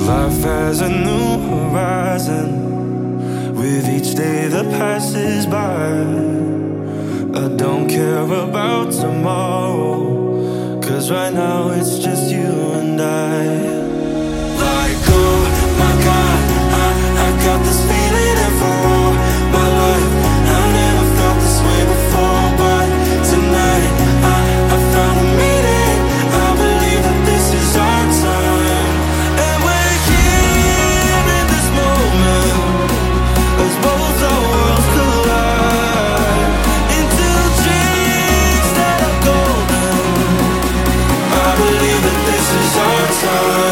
Life has a new horizon with each day that passes by. I don't care about tomorrow, 'cause right now it's just you and I. Like, oh my God, I got this feeling, and for all my life I never felt this way before. But tonight I found a meaning. I believe that this is our time, and we're here in this moment as both our worlds collide into dreams that are golden. I believe that this is our time.